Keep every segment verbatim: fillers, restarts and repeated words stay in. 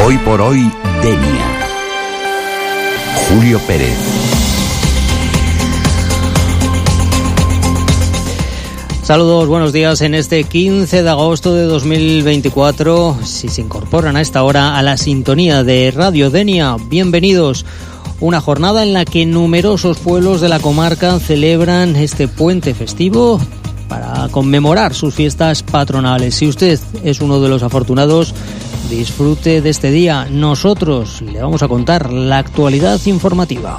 Hoy por hoy, Denia. Julio Pérez. Saludos, buenos días. En este quince de agosto de dos mil veinticuatro, si se incorporan a esta hora a la sintonía de Radio Denia, bienvenidos. Una jornada en la que numerosos pueblos de la comarca celebran este puente festivo para conmemorar sus fiestas patronales. Si usted es uno de los afortunados, disfrute de este día. Nosotros le vamos a contar la actualidad informativa.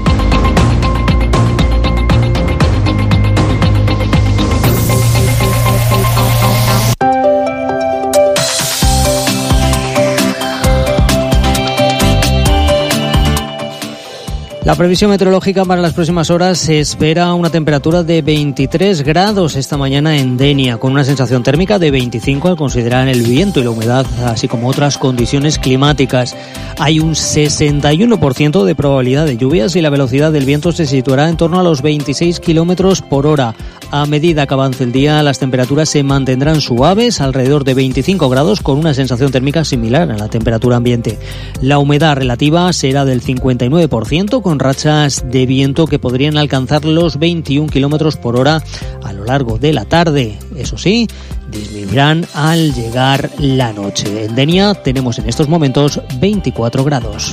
La previsión meteorológica para las próximas horas se espera una temperatura de veintitrés grados esta mañana en Denia, con una sensación térmica de veinticinco al considerar el viento y la humedad, así como otras condiciones climáticas. Hay un sesenta y uno por ciento de probabilidad de lluvias y la velocidad del viento se situará en torno a los veintiséis kilómetros por hora. A medida que avance el día, las temperaturas se mantendrán suaves, alrededor de veinticinco grados, con una sensación térmica similar a la temperatura ambiente. La humedad relativa será del cincuenta y nueve por ciento, con rachas de viento que podrían alcanzar los veintiún kilómetros por hora a lo largo de la tarde. Eso sí, disminuirán al llegar la noche. En Denia tenemos en estos momentos veinticuatro grados.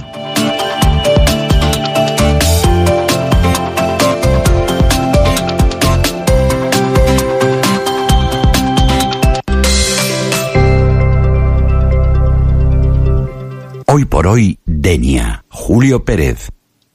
Hoy por hoy, Denia. Julio Pérez.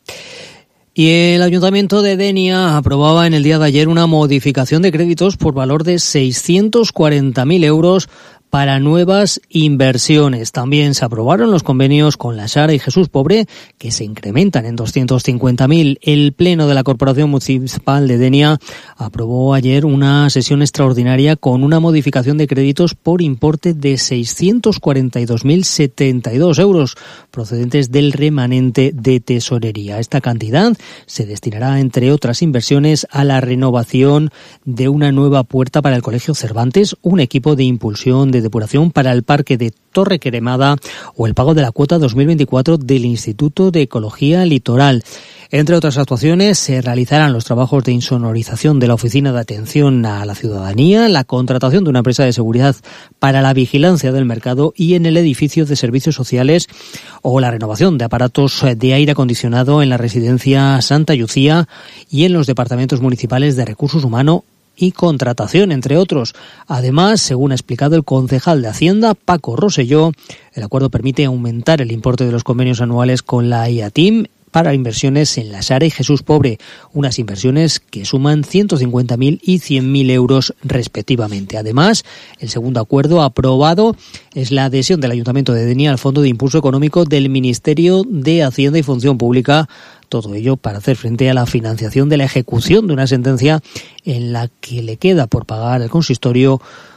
Y el Ayuntamiento de Denia aprobaba en el día de ayer una modificación de créditos por valor de seiscientos cuarenta mil euros para nuevas inversiones. También se aprobaron los convenios con la Sara y Jesús Pobre, que se incrementan en doscientos cincuenta mil. El Pleno de la Corporación Municipal de Denia aprobó ayer una sesión extraordinaria con una modificación de créditos por importe de seiscientos cuarenta y dos mil setenta y dos euros, procedentes del remanente de tesorería. Esta cantidad se destinará, entre otras inversiones, a la renovación de una nueva puerta para el Colegio Cervantes, un equipo de impulsión de depuración para el parque de Torre Queremada o el pago de la cuota dos mil veinticuatro del Instituto de Ecología Litoral. Entre otras actuaciones, se realizarán los trabajos de insonorización de la Oficina de Atención a la Ciudadanía, la contratación de una empresa de seguridad para la vigilancia del mercado y en el edificio de servicios sociales, o la renovación de aparatos de aire acondicionado en la residencia Santa Lucía y en los departamentos municipales de Recursos Humanos y Contratación, entre otros. Además, según ha explicado el concejal de Hacienda, Paco Rosselló, el acuerdo permite aumentar el importe de los convenios anuales con la I A T I M para inversiones en la Sara y Jesús Pobre, unas inversiones que suman ciento cincuenta mil y cien mil euros respectivamente. Además, el segundo acuerdo aprobado es la adhesión del Ayuntamiento de Denia al Fondo de Impulso Económico del Ministerio de Hacienda y Función Pública. Todo ello para hacer frente a la financiación de la ejecución de una sentencia en la que le queda por pagar al consistorio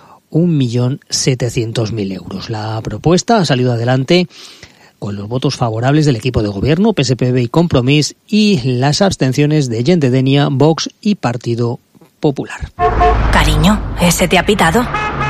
un millón setecientos mil euros. La propuesta ha salido adelante con los votos favorables del equipo de gobierno, P S P B y Compromís, y las abstenciones de Gent de Denia, Vox y Partido Popular. Cariño, ¿ese te ha pitado?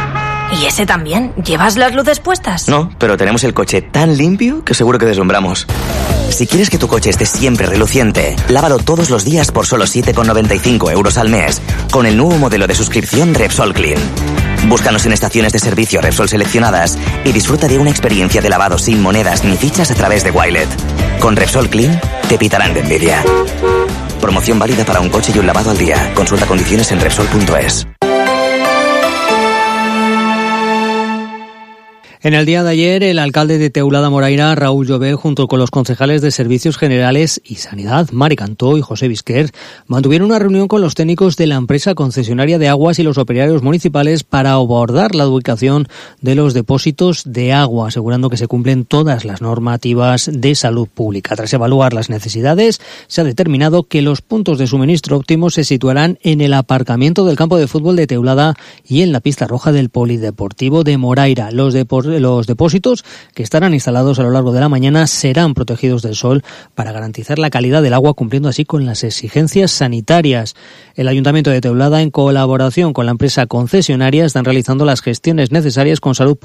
¿Y ese también? ¿Llevas las luces puestas? No, pero tenemos el coche tan limpio que seguro que deslumbramos. Si quieres que tu coche esté siempre reluciente, lávalo todos los días por solo siete con noventa y cinco euros al mes con el nuevo modelo de suscripción Repsol Clean. Búscanos en estaciones de servicio Repsol seleccionadas y disfruta de una experiencia de lavado sin monedas ni fichas a través de Wilet. Con Repsol Clean te pitarán de envidia. Promoción válida para un coche y un lavado al día. Consulta condiciones en Repsol punto es. En el día de ayer, el alcalde de Teulada Moraira, Raúl Llobel, junto con los concejales de Servicios Generales y Sanidad, Mari Cantó y José Vizquer, mantuvieron una reunión con los técnicos de la empresa concesionaria de aguas y los operarios municipales para abordar la ubicación de los depósitos de agua, asegurando que se cumplen todas las normativas de salud pública. Tras evaluar las necesidades, se ha determinado que los puntos de suministro óptimos se situarán en el aparcamiento del campo de fútbol de Teulada y en la pista roja del Polideportivo de Moraira. Los depósitos Los depósitos que estarán instalados a lo largo de la mañana serán protegidos del sol para garantizar la calidad del agua, cumpliendo así con las exigencias sanitarias. El Ayuntamiento de Teulada, en colaboración con la empresa concesionaria, están realizando las gestiones necesarias con salud pública